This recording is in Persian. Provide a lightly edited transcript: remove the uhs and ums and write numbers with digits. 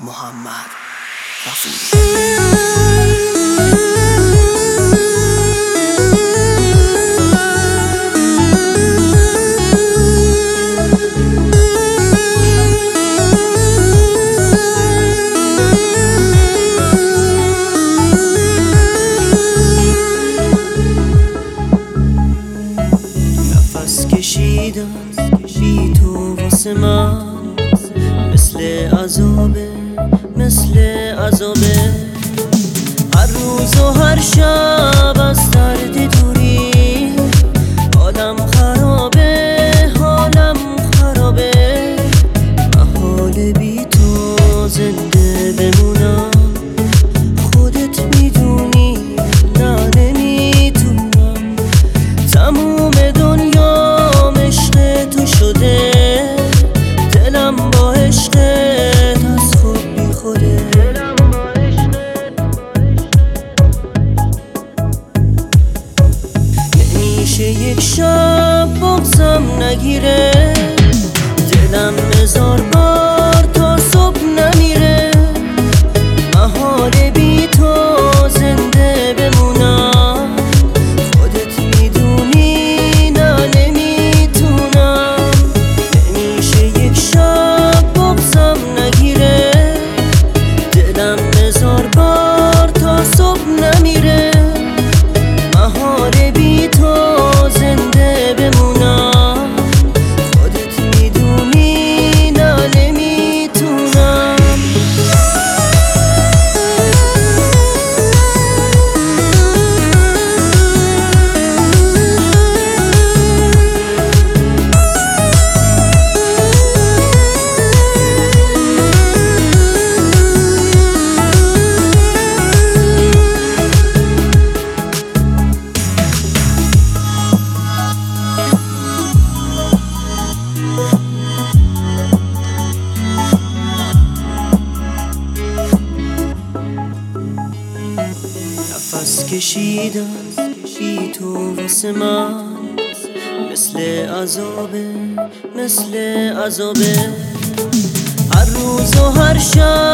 محمد غفوری. نفس کشیدم بی تو واسه من مثل عذابه، مثل عذابه. هر روز و هر شب از درد دوری حالم خرابه، حالم خرابه. محال بی تو زنده بمونم، خودت میدونی نه نمیتونم. تموم دنیام عشق تو شده، دلم با عشقت از خود بی خوده. نمیشه یک شب بغضم نگیره، دلم هزار بار تا صبح نمیره. محال بی تو زنده بمونم، خودت میدونی نه نمیتونم. نمیشه یک شب بغضم نگیره، دلم هزار بار تا صبح نمیره. محال بی تو زنده بمونم، خودت میدونی نه نمیتونم. نفس کشیدم بی تو واسه من مثل عذابه، مثل عذابه. هر روز و هر شب